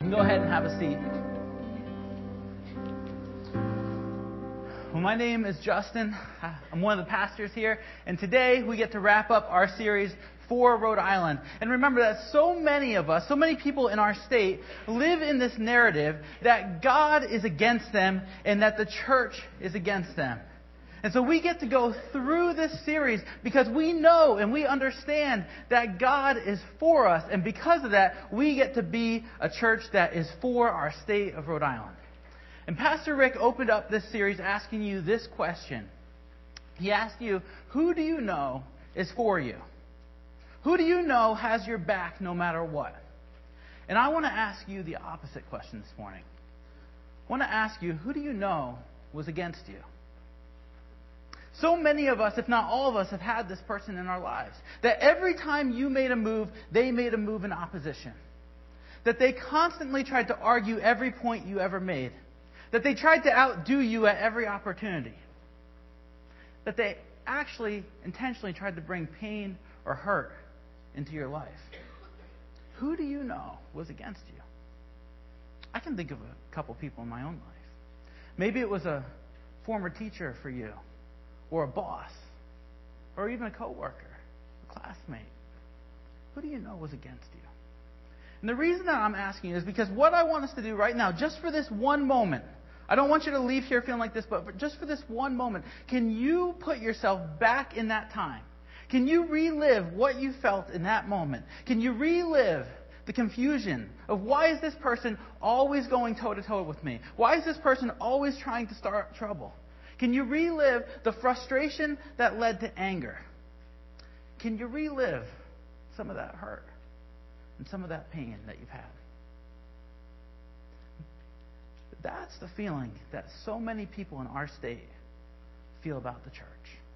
Go ahead and have a seat. Well, my name is Justin. I'm one of the pastors here, and today we get to wrap up our series for Rhode Island. And remember that so many of us, so many people in our state, live in this narrative that God is against them and that the church is against them. And so we get to go through this series because we know and we understand that God is for us. And because of that, we get to be a church that is for our state of Rhode Island. And Pastor Rick opened up this series asking you this question. He asked you, who do you know is for you? Who do you know has your back no matter what? And I want to ask you the opposite question this morning. I want to ask you, who do you know was against you? So many of us, if not all of us, have had this person in our lives. That every time you made a move, they made a move in opposition. That they constantly tried to argue every point you ever made. That they tried to outdo you at every opportunity. That they actually intentionally tried to bring pain or hurt into your life. Who do you know was against you? I can think of a couple people in my own life. Maybe it was a former teacher for you, or a boss, or even a coworker, a classmate. Who do you know was against you? And the reason that I'm asking is because what I want us to do right now, just for this one moment, I don't want you to leave here feeling like this, but just for this one moment, can you put yourself back in that time? Can you relive what you felt in that moment? Can you relive the confusion of why is this person always going toe-to-toe with me? Why is this person always trying to start trouble? Can you relive the frustration that led to anger? Can you relive some of that hurt and some of that pain that you've had? That's the feeling that so many people in our state feel about the church.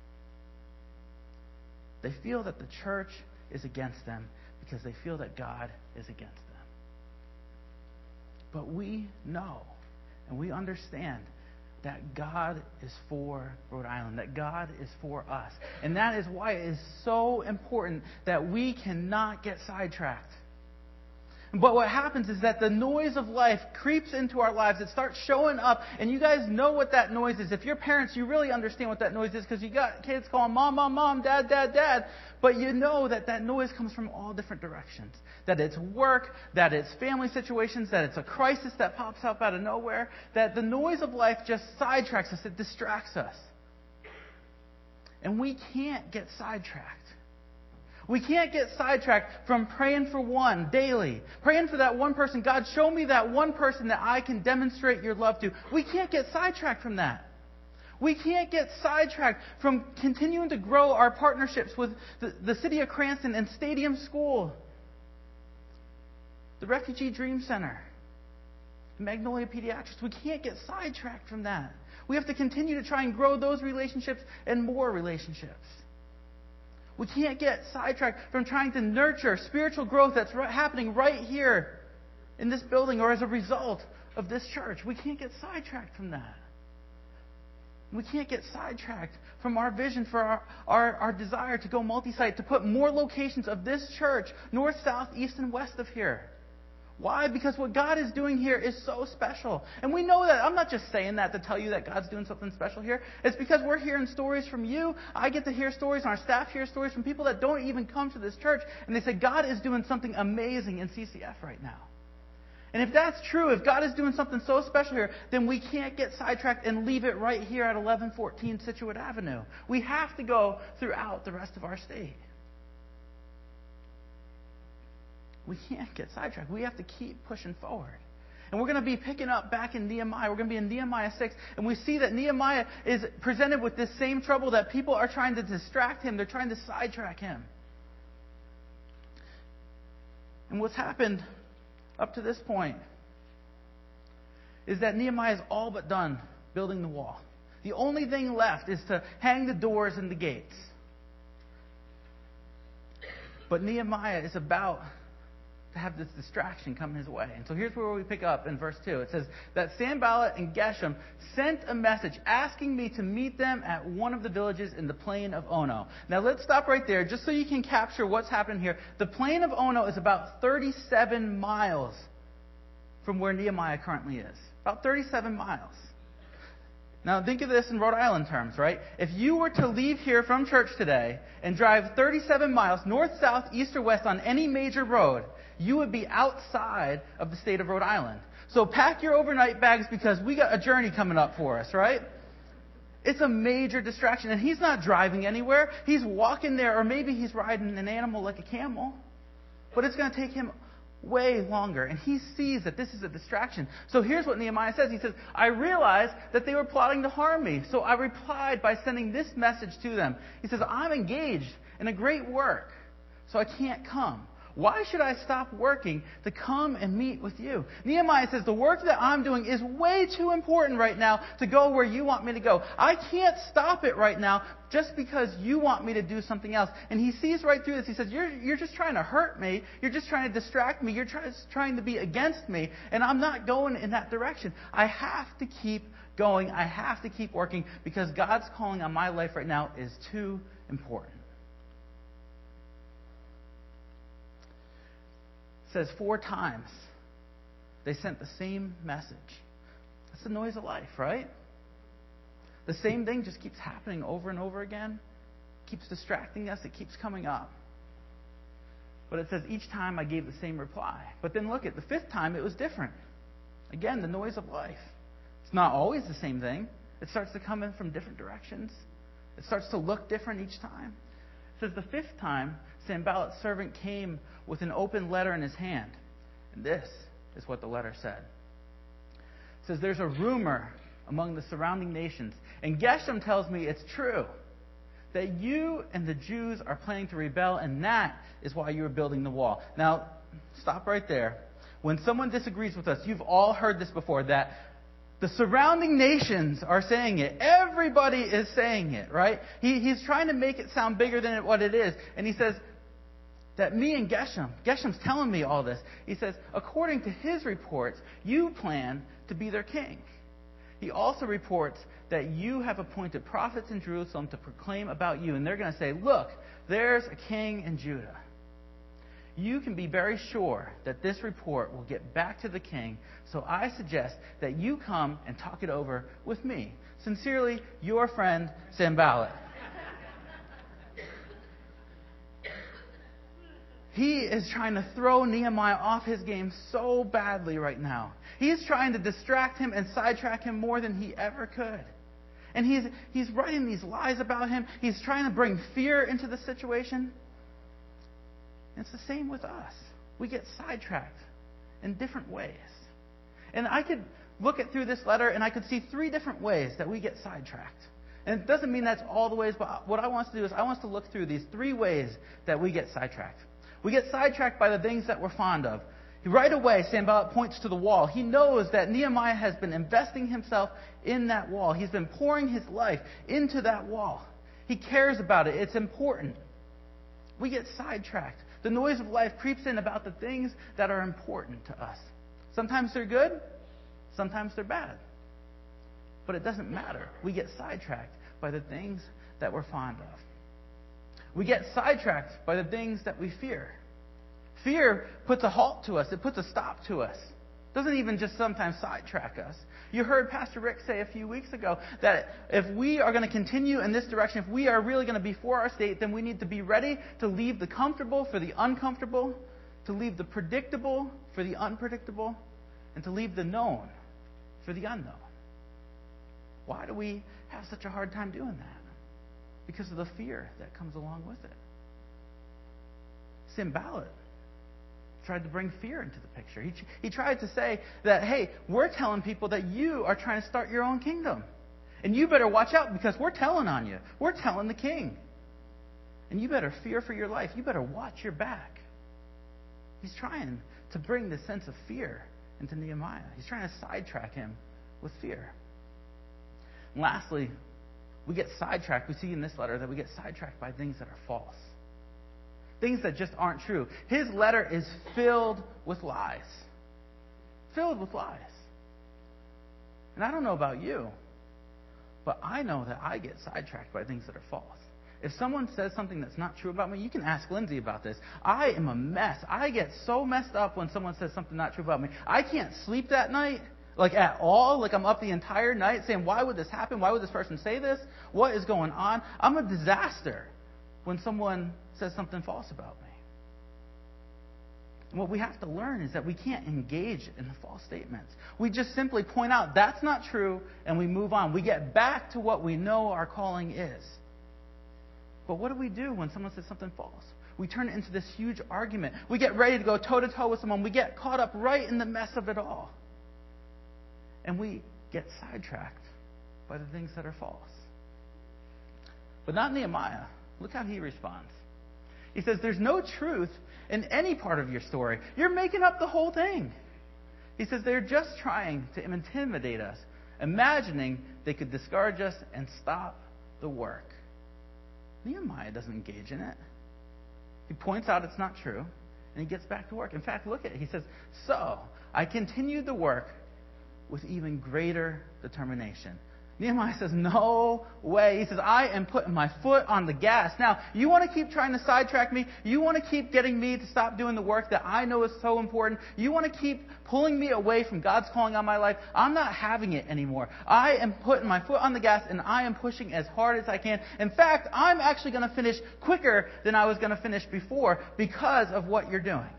They feel that the church is against them because they feel that God is against them. But we know and we understand that God is for Rhode Island, that God is for us. And that is why it is so important that we cannot get sidetracked. But what happens is that the noise of life creeps into our lives. It starts showing up, and you guys know what that noise is. If you're parents, you really understand what that noise is because you got kids calling mom, mom, mom, dad, dad, dad. But you know that that noise comes from all different directions. That it's work, that it's family situations, that it's a crisis that pops up out of nowhere. That the noise of life just sidetracks us. It distracts us. And we can't get sidetracked. We can't get sidetracked from praying for one daily. Praying for that one person. God, show me that one person that I can demonstrate your love to. We can't get sidetracked from that. We can't get sidetracked from continuing to grow our partnerships with the City of Cranston and Stadium School, the Refugee Dream Center, Magnolia Pediatrics. We can't get sidetracked from that. We have to continue to try and grow those relationships and more relationships. We can't get sidetracked from trying to nurture spiritual growth that's happening right here in this building or as a result of this church. We can't get sidetracked from that. We can't get sidetracked from our vision for our desire to go multi-site, to put more locations of this church, north, south, east, and west of here. Why? Because what God is doing here is so special. And we know that. I'm not just saying that to tell you that God's doing something special here. It's because we're hearing stories from you. I get to hear stories, and our staff hears stories from people that don't even come to this church. And they say, God is doing something amazing in CCF right now. And if that's true, if God is doing something so special here, then we can't get sidetracked and leave it right here at 1114 Scituate Avenue. We have to go throughout the rest of our state. We can't get sidetracked. We have to keep pushing forward. And we're going to be picking up back in Nehemiah. We're going to be in Nehemiah 6. And we see that Nehemiah is presented with this same trouble that people are trying to distract him. They're trying to sidetrack him. And what's happened up to this point is that Nehemiah is all but done building the wall. The only thing left is to hang the doors and the gates. But Nehemiah is about to have this distraction come his way. And so here's where we pick up in verse 2. It says that Sanballat and Geshem sent a message asking me to meet them at one of the villages in the plain of Ono. Now let's stop right there just so you can capture what's happening here. The plain of Ono is about 37 miles from where Nehemiah currently is. About 37 miles. Now, think of this in Rhode Island terms, right? If you were to leave here from church today and drive 37 miles north, south, east, or west on any major road, you would be outside of the state of Rhode Island. So pack your overnight bags because we got a journey coming up for us, right? It's a major distraction. And he's not driving anywhere. He's walking there, or maybe he's riding an animal like a camel. But it's going to take him way longer. And he sees that this is a distraction. So here's what Nehemiah says. He says, I realized that they were plotting to harm me. So I replied by sending this message to them. He says, I'm engaged in a great work, so I can't come. Why should I stop working to come and meet with you? Nehemiah says, the work that I'm doing is way too important right now to go where you want me to go. I can't stop it right now just because you want me to do something else. And he sees right through this. He says, you're just trying to hurt me. You're just trying to distract me. You're trying to be against me. And I'm not going in that direction. I have to keep going. I have to keep working because God's calling on my life right now is too important. It says 4 times they sent the same message. That's the noise of life, right? The same thing just keeps happening over and over again. It keeps distracting us. It keeps coming up. But it says each time I gave the same reply. But then look at the 5th time, it was different. Again, the noise of life. It's not always the same thing. It starts to come in from different directions. It starts to look different each time. It says the 5th time, Sanballat's servant came with an open letter in his hand. And this is what the letter said. It says, there's a rumor among the surrounding nations, and Geshem tells me it's true, that you and the Jews are planning to rebel, and that is why you are building the wall. Now, stop right there. When someone disagrees with us, you've all heard this before, that the surrounding nations are saying it. Everybody is saying it, right? He's trying to make it sound bigger than what it is. And he says that me and Geshem's telling me all this. He says, according to his reports, you plan to be their king. He also reports that you have appointed prophets in Jerusalem to proclaim about you. And they're going to say, look, there's a king in Judah. You can be very sure that this report will get back to the king, so I suggest that you come and talk it over with me. Sincerely, your friend, Sanballat. He is trying to throw Nehemiah off his game so badly right now. He's trying to distract him and sidetrack him more than he ever could. And he's writing these lies about him. He's trying to bring fear into the situation. It's the same with us. We get sidetracked in different ways. And I could look through this letter and I could see 3 different ways that we get sidetracked. And it doesn't mean that's all the ways, but what I want us to do is I want us to look through these 3 ways that we get sidetracked. We get sidetracked by the things that we're fond of. Right away, Sanballat points to the wall. He knows that Nehemiah has been investing himself in that wall. He's been pouring his life into that wall. He cares about it. It's important. We get sidetracked. The noise of life creeps in about the things that are important to us. Sometimes they're good, sometimes they're bad. But it doesn't matter. We get sidetracked by the things that we're fond of. We get sidetracked by the things that we fear. Fear puts a halt to us. It puts a stop to us. It doesn't even just sometimes sidetrack us. You heard Pastor Rick say a few weeks ago that if we are going to continue in this direction, if we are really going to be for our state, then we need to be ready to leave the comfortable for the uncomfortable, to leave the predictable for the unpredictable, and to leave the known for the unknown. Why do we have such a hard time doing that? Because of the fear that comes along with it. Sanballat tried to bring fear into the picture. He tried to say that, hey, we're telling people that you are trying to start your own kingdom. And you better watch out because we're telling on you. We're telling the king. And you better fear for your life. You better watch your back. He's trying to bring this sense of fear into Nehemiah. He's trying to sidetrack him with fear. And lastly, we get sidetracked. We see in this letter that we get sidetracked by things that are false. Things that just aren't true. His letter is filled with lies. Filled with lies. And I don't know about you, but I know that I get sidetracked by things that are false. If someone says something that's not true about me, you can ask Lindsay about this. I am a mess. I get so messed up when someone says something not true about me. I can't sleep that night, like at all. Like I'm up the entire night saying, why would this happen? Why would this person say this? What is going on? I'm a disaster when someone says something false about me. And what we have to learn is that we can't engage in the false statements. We just simply point out that's not true and we move on. We get back to what we know our calling is. But what do we do when someone says something false? We turn it into this huge argument. We get ready to go toe-to-toe with someone. We get caught up right in the mess of it all. And we get sidetracked by the things that are false. But not Nehemiah. Look how he responds. He says, there's no truth in any part of your story. You're making up the whole thing. He says, they're just trying to intimidate us, imagining they could discourage us and stop the work. Nehemiah doesn't engage in it. He points out it's not true, and he gets back to work. In fact, look at it. He says, so I continued the work with even greater determination. Nehemiah says, no way. He says, I am putting my foot on the gas. Now, you want to keep trying to sidetrack me? You want to keep getting me to stop doing the work that I know is so important? You want to keep pulling me away from God's calling on my life? I'm not having it anymore. I am putting my foot on the gas, and I am pushing as hard as I can. In fact, I'm actually going to finish quicker than I was going to finish before because of what you're doing.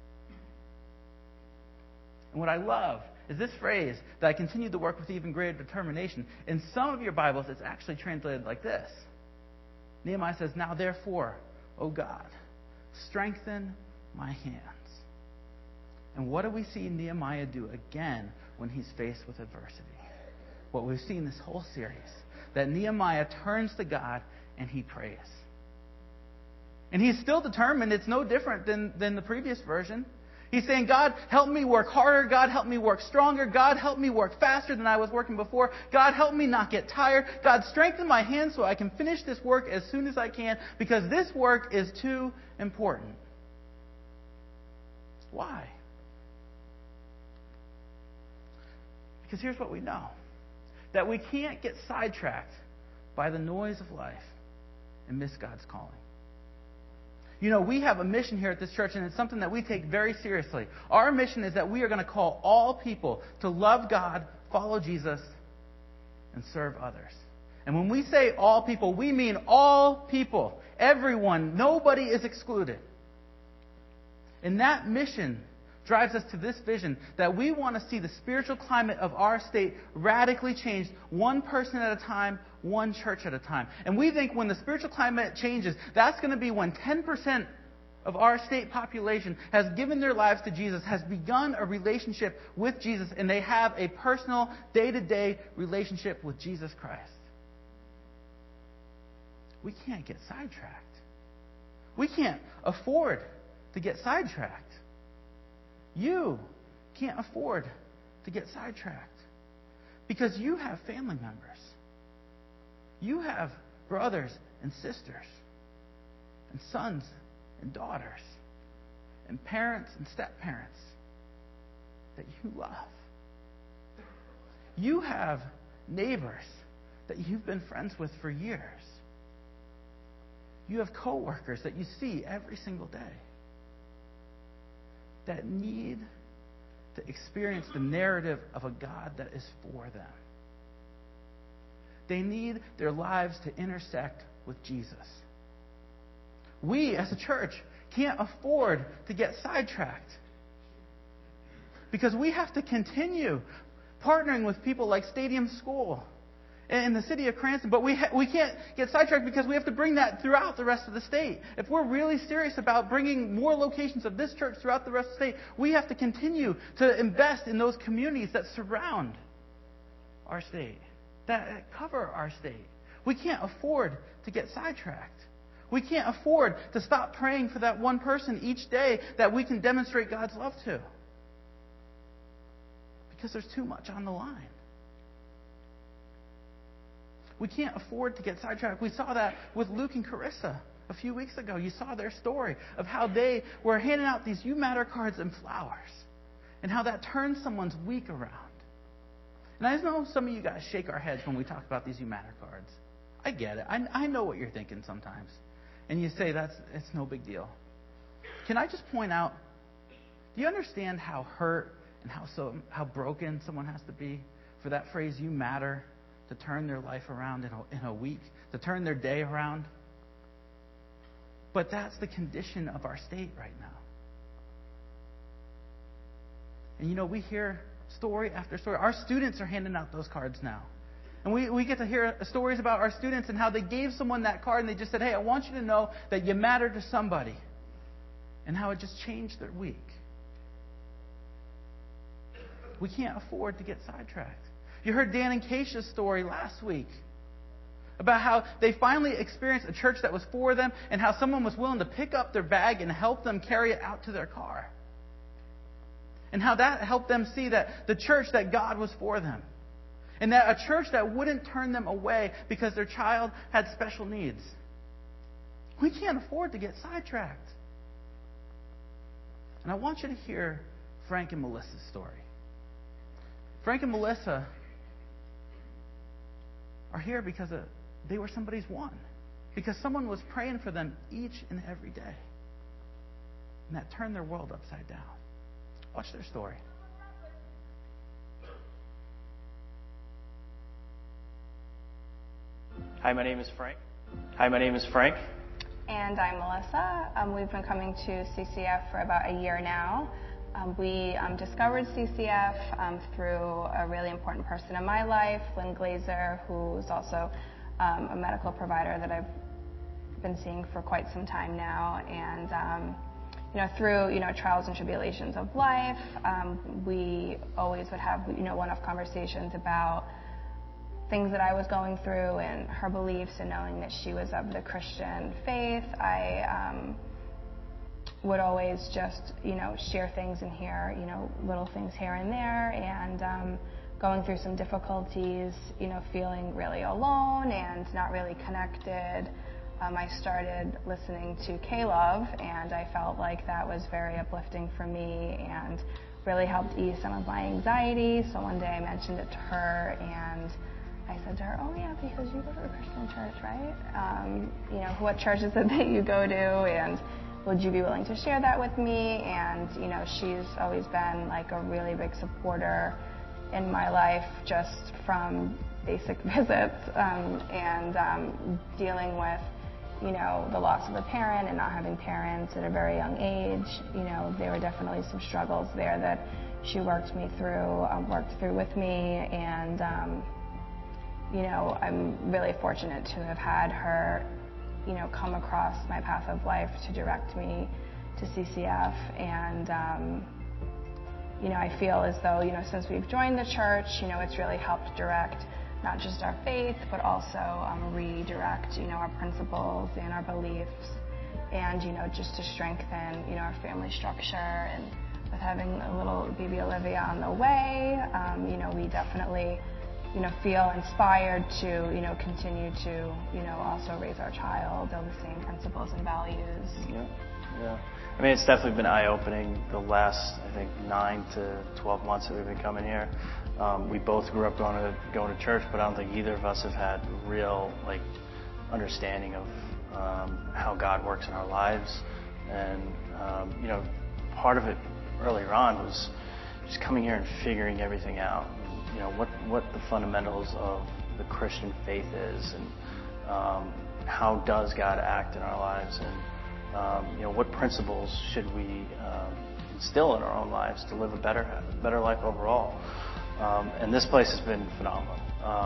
And what I love is this phrase, that I continued to work with even greater determination. In some of your Bibles, it's actually translated like this. Nehemiah says, now therefore, O God, strengthen my hands. And what do we see Nehemiah do again when he's faced with adversity? What we've seen this whole series, that Nehemiah turns to God and he prays. And he's still determined. It's no different than the previous version. He's saying, God, help me work harder. God, help me work stronger. God, help me work faster than I was working before. God, help me not get tired. God, strengthen my hands so I can finish this work as soon as I can, because this work is too important. Why? Because here's what we know. That we can't get sidetracked by the noise of life and miss God's calling. You know, we have a mission here at this church, and it's something that we take very seriously. Our mission is that we are going to call all people to love God, follow Jesus, and serve others. And when we say all people, we mean all people. Everyone. Nobody is excluded. And that mission drives us to this vision that we want to see the spiritual climate of our state radically changed, one person at a time, one church at a time. And we think when the spiritual climate changes, that's going to be when 10% of our state population has given their lives to Jesus, has begun a relationship with Jesus, and they have a personal, day-to-day relationship with Jesus Christ. We can't get sidetracked. We can't afford to get sidetracked. You can't afford to get sidetracked because you have family members. You have brothers and sisters and sons and daughters and parents and step-parents that you love. You have neighbors that you've been friends with for years. You have coworkers that you see every single day that need to experience the narrative of a God that is for them. They need their lives to intersect with Jesus. We, as a church, can't afford to get sidetracked because we have to continue partnering with people like Stadium School in the city of Cranston. But we can't get sidetracked because we have to bring that throughout the rest of the state. If we're really serious about bringing more locations of this church throughout the rest of the state, we have to continue to invest in those communities that surround our state, that cover our state. We can't afford to get sidetracked. We can't afford to stop praying for that one person each day that we can demonstrate God's love to, because there's too much on the line. We can't afford to get sidetracked. We saw that with Luke and Carissa a few weeks ago. You saw their story of how they were handing out these You Matter cards and flowers, and how that turned someone's week around. And I know some of you guys shake our heads when we talk about these You Matter cards. I get it. I know what you're thinking sometimes. And you say it's no big deal. Can I just point out, do you understand how hurt and how broken someone has to be for that phrase, you matter, to turn their life around in a week, to turn their day around? But that's the condition of our state right now. And we hear story after story. Our students are handing out those cards now. And we get to hear stories about our students and how they gave someone that card and they just said, hey, I want you to know that you matter to somebody. And how it just changed their week. We can't afford to get sidetracked. You heard Dan and Keisha's story last week about how they finally experienced a church that was for them and how someone was willing to pick up their bag and help them carry it out to their car. And how that helped them see that the church, that God was for them. And that a church that wouldn't turn them away because their child had special needs. We can't afford to get sidetracked. And I want you to hear Frank and Melissa's story. Frank and Melissa are here because they were somebody's one. Because someone was praying for them each and every day. And that turned their world upside down. Watch their story. Hi, my name is Frank. And I'm Melissa. We've been coming to CCF for about a year now. We discovered CCF through a really important person in my life, Lynn Glazer, who's also a medical provider that I've been seeing for quite some time now. And through trials and tribulations of life, we always would have one-off conversations about things that I was going through and her beliefs, and knowing that she was of the Christian faith. I would always just share things and hear little things here and there, and going through some difficulties, feeling really alone and not really connected. I started listening to K-Love, and I felt like that was very uplifting for me and really helped ease some of my anxiety. So one day I mentioned it to her, and I said to her, oh yeah, because you go to a Christian church, right? What church is it that you go to, and would you be willing to share that with me? And she's always been like a really big supporter in my life, just from basic visits and dealing with the loss of a parent and not having parents at a very young age. There were definitely some struggles there that she worked through with me, and I'm really fortunate to have had her come across my path of life to direct me to CCF. And I feel as though since we've joined the church, it's really helped direct not just our faith, but also redirect our principles and our beliefs, and just to strengthen our family structure. And with having a little baby Olivia on the way, we definitely feel inspired to continue to also raise our child on the same principles and values. Yeah. I mean, it's definitely been eye-opening the last, I think, 9 to 12 months that we've been coming here. We both grew up going to church, but I don't think either of us have had real understanding of how God works in our lives. And part of it earlier on was just coming here and figuring everything out. What the fundamentals of the Christian faith is, and how does God act in our lives, and what principles should we instill in our own lives to live a better life overall. And this place has been phenomenal.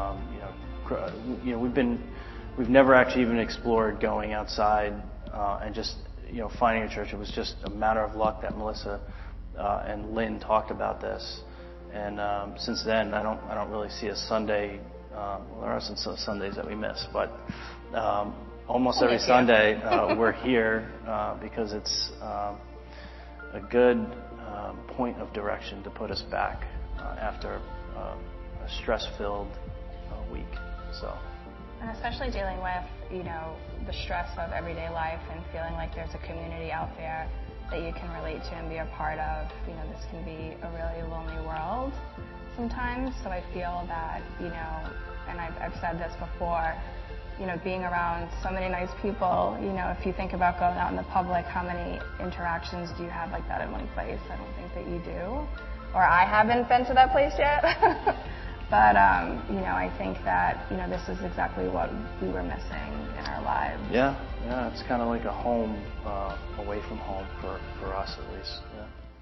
We've never actually even explored going outside and just finding a church. It was just a matter of luck that Melissa and Lynn talked about this. And since then, I don't really see a Sunday. There are some Sundays that we miss, but almost every Sunday we're here because it's a good point of direction to put us back after a stress-filled week. So. And especially dealing with the stress of everyday life and feeling like there's a community out there that you can relate to and be a part of. This can be a really lonely world sometimes. So I feel that, and I've said this before, being around so many nice people, if you think about going out in the public, how many interactions do you have like that in one place? I don't think that you do. Or I haven't been to that place yet. But, I think that, this is exactly what we were missing in our lives. Yeah, it's kind of like a home away from home for us at least. Yeah.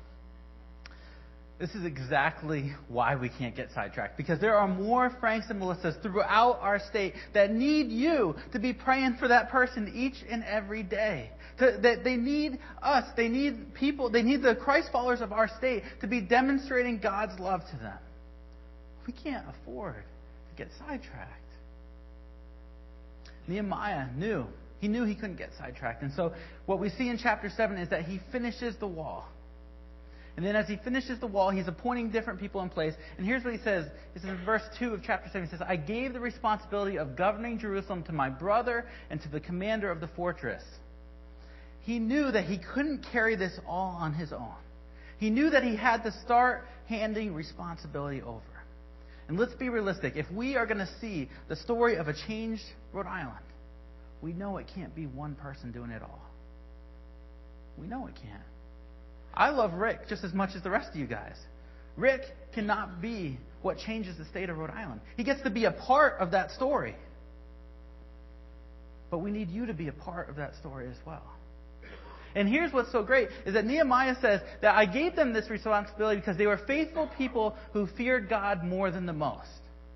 This is exactly why we can't get sidetracked, because there are more Franks and Melissas throughout our state that need you to be praying for that person each and every day. That they need us. They need people. They need the Christ followers of our state to be demonstrating God's love to them. We can't afford to get sidetracked. Nehemiah knew. He knew he couldn't get sidetracked. And so what we see in chapter 7 is that he finishes the wall. And then as he finishes the wall, he's appointing different people in place. And here's what he says. This is in verse 2 of chapter 7. He says, I gave the responsibility of governing Jerusalem to my brother and to the commander of the fortress. He knew that he couldn't carry this all on his own. He knew that he had to start handing responsibility over. And let's be realistic. If we are going to see the story of a changed Rhode Island, we know it can't be one person doing it all. We know it can't. I love Rick just as much as the rest of you guys. Rick cannot be what changes the state of Rhode Island. He gets to be a part of that story. But we need you to be a part of that story as well. And here's what's so great, is that Nehemiah says that I gave them this responsibility because they were faithful people who feared God more than the most.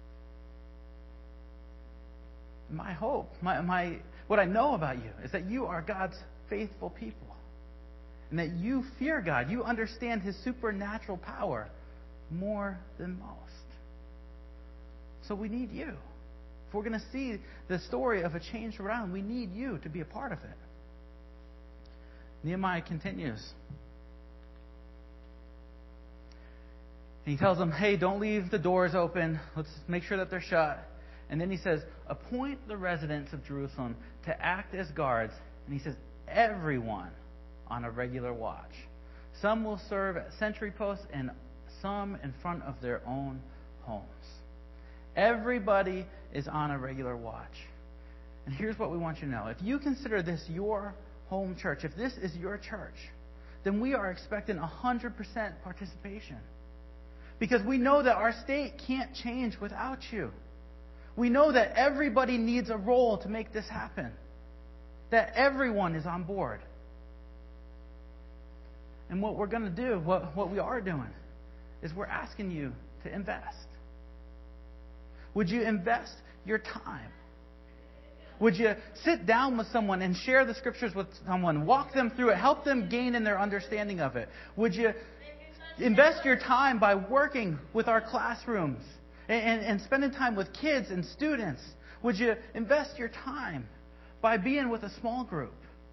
My hope, what I know about you is that you are God's faithful people. And that you fear God. You understand His supernatural power more than most. So we need you. If we're going to see the story of a changed Rhode Island, we need you to be a part of it. Nehemiah continues. And he tells them, hey, don't leave the doors open. Let's make sure that they're shut. And then he says, appoint the residents of Jerusalem to act as guards. And he says, everyone on a regular watch. Some will serve at sentry posts and some in front of their own homes. Everybody is on a regular watch. And here's what we want you to know. If you consider this your home church, if this is your church, then we are expecting 100% participation. Because we know that our state can't change without you. We know that everybody needs a role to make this happen. That everyone is on board. And what we're going to do, what we are doing, is we're asking you to invest. Would you invest your time? Would you sit down with someone and share the scriptures with someone, walk them through it, help them gain in their understanding of it? Would you invest your time by working with our classrooms and spending time with kids and students? Would you invest your time by being with a small group?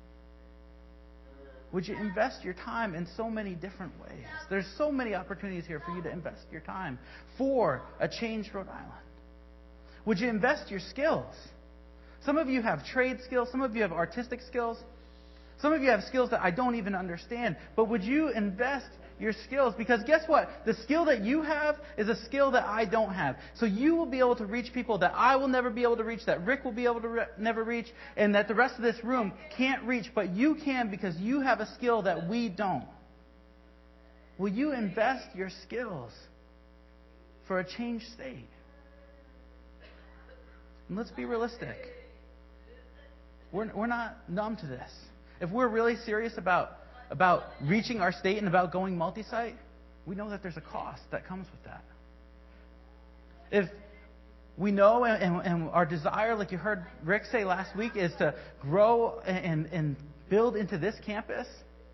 Would you invest your time in so many different ways? There's so many opportunities here for you to invest your time for a changed Rhode Island. Would you invest your skills? Some of you have trade skills. Some of you have artistic skills. Some of you have skills that I don't even understand. But would you invest your skills? Because guess what? The skill that you have is a skill that I don't have. So you will be able to reach people that I will never be able to reach, that Rick will be able to never reach, and that the rest of this room can't reach. But you can, because you have a skill that we don't. Will you invest your skills for a changed state? And let's be realistic. We're not numb to this. If we're really serious about reaching our state and about going multi-site, we know that there's a cost that comes with that. If we know and our desire, like you heard Rick say last week, is to grow and build into this campus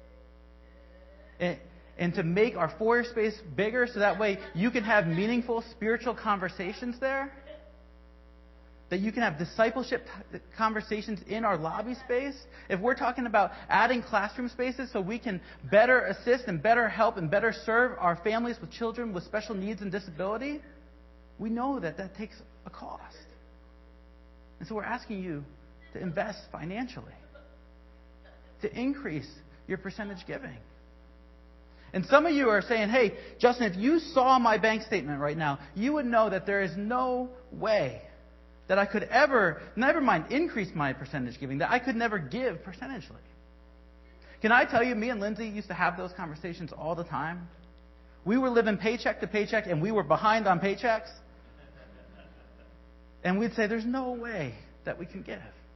and to make our foyer space bigger so that way you can have meaningful spiritual conversations there, that you can have discipleship conversations in our lobby space. If we're talking about adding classroom spaces so we can better assist and better help and better serve our families with children with special needs and disability, we know that that takes a cost. And so we're asking you to invest financially, to increase your percentage giving. And some of you are saying, hey, Justin, if you saw my bank statement right now, you would know that there is no way that I could ever, never mind increase my percentage giving, that I could never give percentagely. Can I tell you, me and Lindsay used to have those conversations all the time. We were living paycheck to paycheck, and we were behind on paychecks. And we'd say, there's no way that we can give.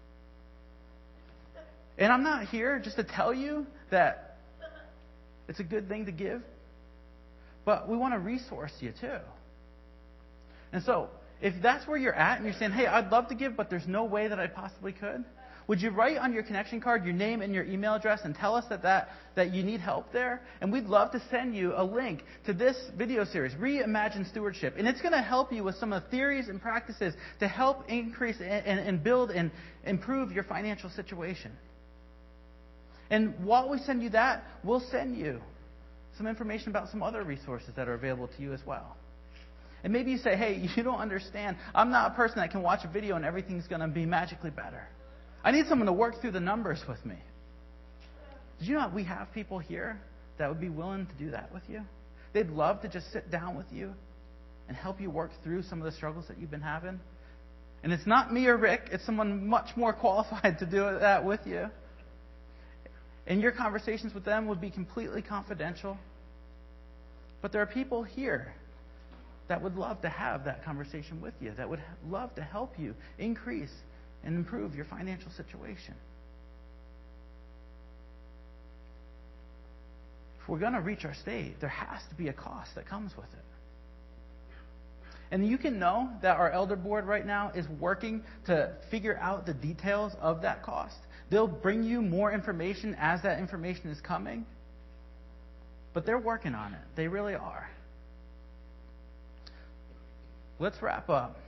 And I'm not here just to tell you that it's a good thing to give, but we want to resource you too. And so, if that's where you're at and you're saying, hey, I'd love to give, but there's no way that I possibly could, would you write on your connection card your name and your email address and tell us that you need help there? And we'd love to send you a link to this video series, Reimagine Stewardship. And it's going to help you with some of the theories and practices to help increase and build and improve your financial situation. And while we send you that, we'll send you some information about some other resources that are available to you as well. And maybe you say, hey, you don't understand. I'm not a person that can watch a video and everything's going to be magically better. I need someone to work through the numbers with me. Did you know we have people here that would be willing to do that with you? They'd love to just sit down with you and help you work through some of the struggles that you've been having. And it's not me or Rick. It's someone much more qualified to do that with you. And your conversations with them would be completely confidential. But there are people here that would love to have that conversation with you, that would love to help you increase and improve your financial situation. If we're going to reach our state, there has to be a cost that comes with it. And you can know that our elder board right now is working to figure out the details of that cost. They'll bring you more information as that information is coming. But they're working on it. They really are. Let's wrap up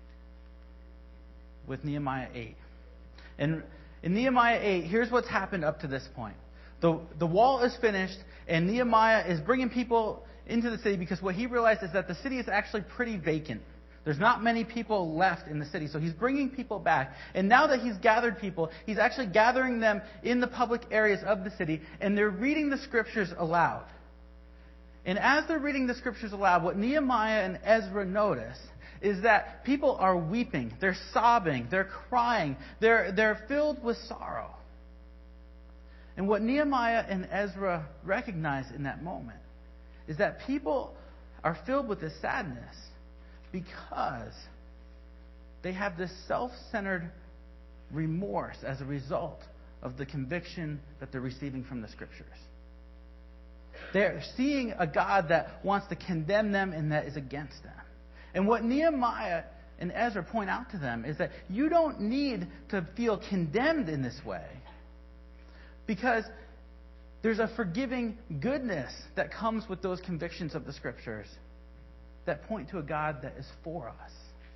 with Nehemiah 8. And in Nehemiah 8, here's what's happened up to this point. The wall is finished, and Nehemiah is bringing people into the city because what he realized is that the city is actually pretty vacant. There's not many people left in the city, so he's bringing people back. And now that he's gathered people, he's actually gathering them in the public areas of the city, and they're reading the scriptures aloud. And as they're reading the scriptures aloud, what Nehemiah and Ezra notice is that people are weeping, they're sobbing, they're crying, they're filled with sorrow. And what Nehemiah and Ezra recognize in that moment is that people are filled with this sadness because they have this self-centered remorse as a result of the conviction that they're receiving from the scriptures. They're seeing a God that wants to condemn them and that is against them. And what Nehemiah and Ezra point out to them is that you don't need to feel condemned in this way because there's a forgiving goodness that comes with those convictions of the scriptures that point to a God that is for us.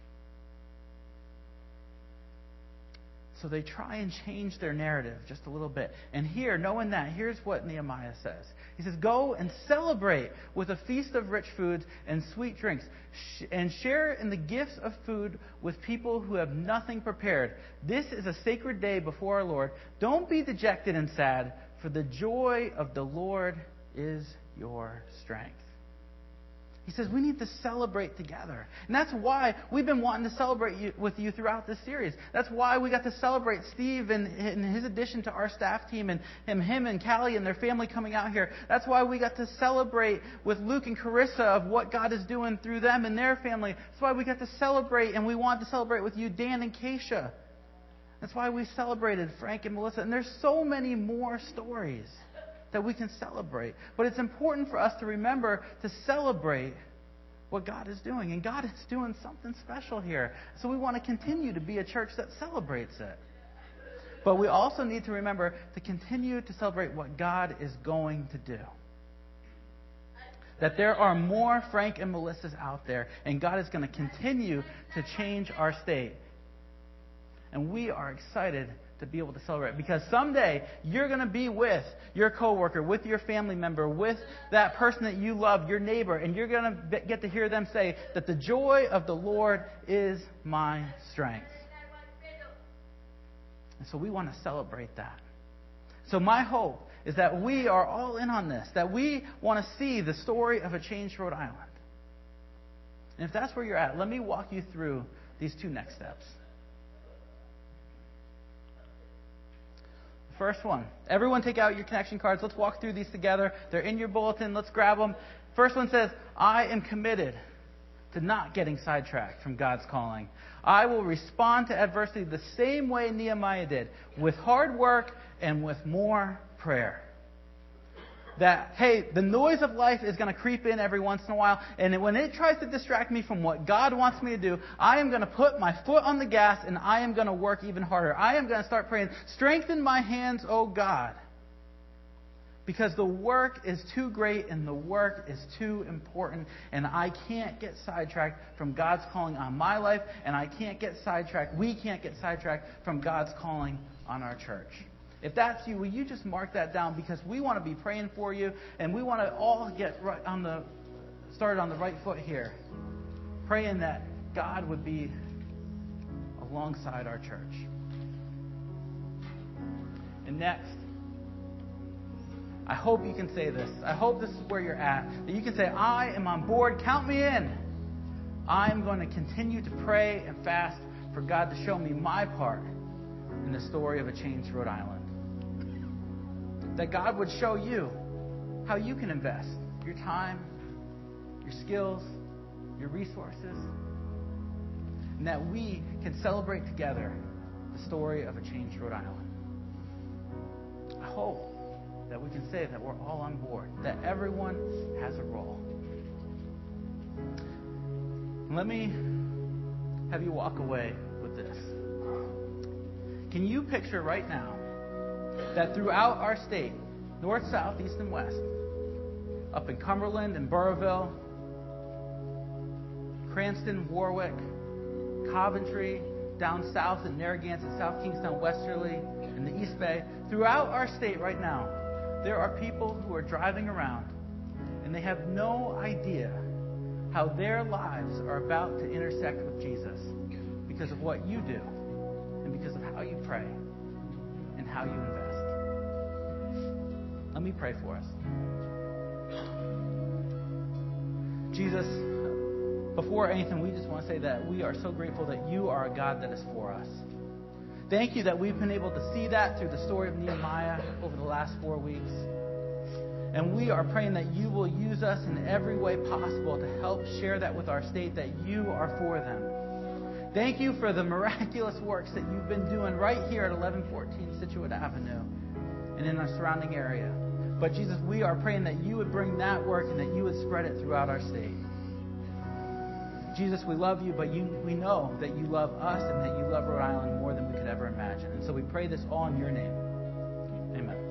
So they try and change their narrative just a little bit. And here, knowing that, here's what Nehemiah says. He says, go and celebrate with a feast of rich foods and sweet drinks, and share in the gifts of food with people who have nothing prepared. This is a sacred day before our Lord. Don't be dejected and sad, for the joy of the Lord is your strength. He says we need to celebrate together. And that's why we've been wanting to celebrate with you throughout this series. That's why we got to celebrate Steve and his addition to our staff team and him and Callie and their family coming out here. That's why we got to celebrate with Luke and Carissa of what God is doing through them and their family. That's why we got to celebrate, and we want to celebrate with you, Dan and Keisha. That's why we celebrated Frank and Melissa. And there's so many more stories that we can celebrate. But it's important for us to remember to celebrate what God is doing. And God is doing something special here. So we want to continue to be a church that celebrates it. But we also need to remember to continue to celebrate what God is going to do. That there are more Frank and Melissas out there, and God is going to continue to change our state. And we are excited to be able to celebrate, because someday you're going to be with your coworker, with your family member, with that person that you love, your neighbor, and you're going to get to hear them say that the joy of the Lord is my strength. And so we want to celebrate that. So my hope is that we are all in on this, that we want to see the story of a changed Rhode Island. And if that's where you're at, let me walk you through these two next steps. First one. Everyone take out your connection cards. Let's walk through these together. They're in your bulletin. Let's grab them. First one says, I am committed to not getting sidetracked from God's calling. I will respond to adversity the same way Nehemiah did, with hard work and with more prayer. That, hey, the noise of life is going to creep in every once in a while, and when it tries to distract me from what God wants me to do, I am going to put my foot on the gas and I am going to work even harder. I am going to start praying, strengthen my hands, O God. Because the work is too great and the work is too important, and I can't get sidetracked from God's calling on my life, and we can't get sidetracked from God's calling on our church. If that's you, will you just mark that down? Because we want to be praying for you, and we want to all get started on the right foot here, praying that God would be alongside our church. And next, I hope you can say this. I hope this is where you're at. That you can say, I am on board. Count me in. I'm going to continue to pray and fast for God to show me my part in the story of a changed Rhode Island. That God would show you how you can invest your time, your skills, your resources. And that we can celebrate together the story of a changed Rhode Island. I hope that we can say that we're all on board, that everyone has a role. Let me have you walk away with this. Can you picture right now that throughout our state, north, south, east, and west, up in Cumberland and Burrillville, Cranston, Warwick, Coventry, down south in Narragansett, South Kingstown, Westerly, and the East Bay, throughout our state right now, there are people who are driving around and they have no idea how their lives are about to intersect with Jesus because of what you do and because of how you pray and how you invest. Let me pray for us. Jesus, before anything, we just want to say that we are so grateful that you are a God that is for us. Thank you that we've been able to see that through the story of Nehemiah over the last 4 weeks. And we are praying that you will use us in every way possible to help share that with our state, that you are for them. Thank you for the miraculous works that you've been doing right here at 1114 Scituate Avenue and in our surrounding area. But Jesus, we are praying that you would bring that work and that you would spread it throughout our state. Jesus, we love you, but we know that you love us and that you love Rhode Island more than we could ever imagine. And so we pray this all in your name. Amen.